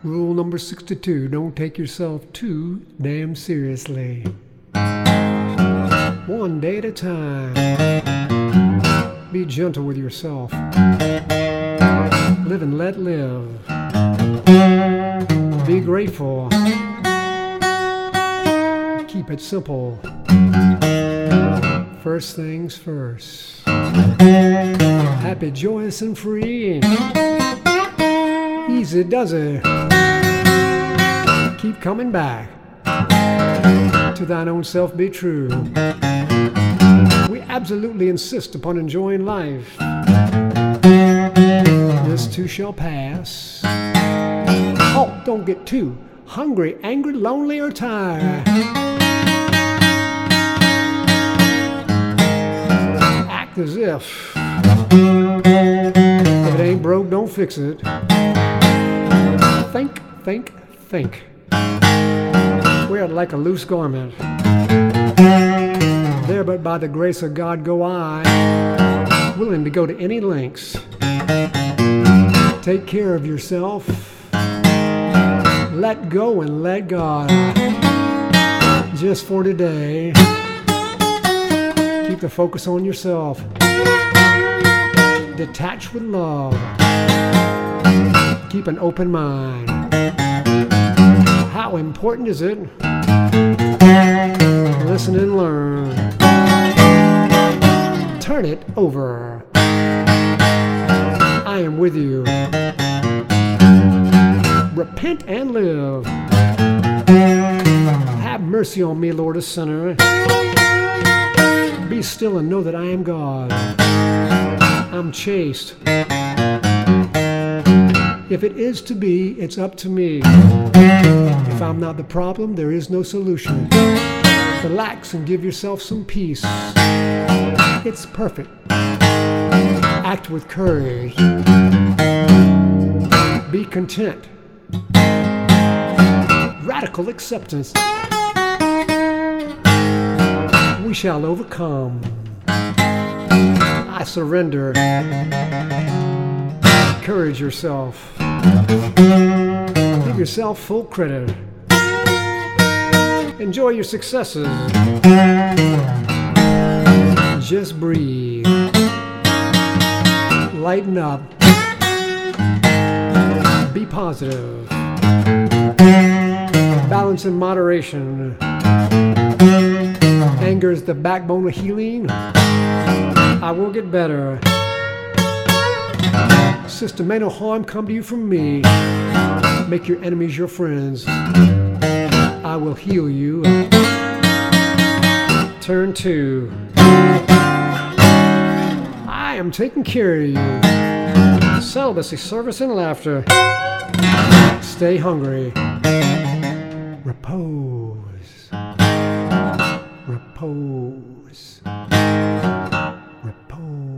Rule number 62, don't take yourself too damn seriously. One day at a time. Be gentle with yourself. Live and let live. Be grateful. Keep it simple. First things first. Happy, joyous, and free. Easy does it. Keep coming back. To thine own self be true. We absolutely insist upon enjoying life. This too shall pass. Oh, don't get too hungry, angry, lonely, or tired. Act as if. If it ain't broke, don't fix it. Think, think, think. Wear it like a loose garment. There but by the grace of God go I, willing to go to any lengths. Take care of yourself. Let go and let God. Just for today. Keep the focus on yourself. Detach with love. Keep an open mind. How important is it? Listen and learn. Turn it over. I am with you. Repent and live. Have mercy on me, Lord, a sinner. Be still and know that I am God. I'm chaste. If it is to be, it's up to me. If I'm not the problem, there is no solution. Relax and give yourself some peace. It's perfect. Act with courage. Be content. Radical acceptance. We shall overcome. I surrender. Encourage yourself. Give yourself full credit. Enjoy your successes. Just breathe. Lighten up. Be positive. Balance in moderation. Anger is the backbone of healing. I will get better. Sister, may no harm come to you from me. Make your enemies your friends. I will heal you. Turn 2. I am taking care of you. Celibacy, service, and laughter. Stay hungry. Repose. Repose. Repose.